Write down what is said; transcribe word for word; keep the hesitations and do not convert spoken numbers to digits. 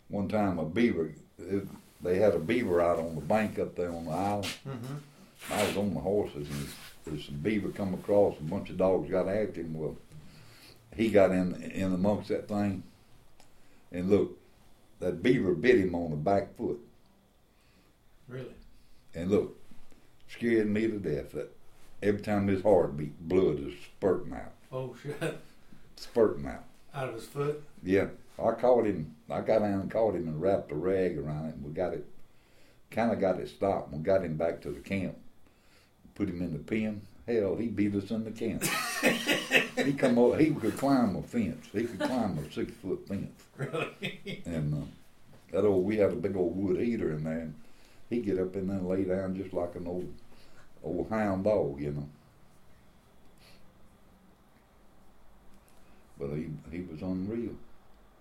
one time a beaver, it, they had a beaver out on the bank up there on the island. Mm-hmm. I was on the horses, and there's some beaver come across, a bunch of dogs got after him. Well, he got in in amongst that thing, and look, that beaver bit him on the back foot. Really? And look, scared me to death. That every time his heart beat, blood is spurting out. Oh shit! Spurting out. Out of his foot? Yeah. I caught him. I got down and caught him and wrapped a rag around it. And we got it, kind of got it stopped. And we got him back to the camp. Put him in the pen. Hell, he beat us in the camp. he come over. He could climb a fence. He could climb a six foot fence. Really? And uh, that old, we had a big old wood heater in there. And he'd get up in there and lay down just like an old, old hound dog, you know. But he he was unreal.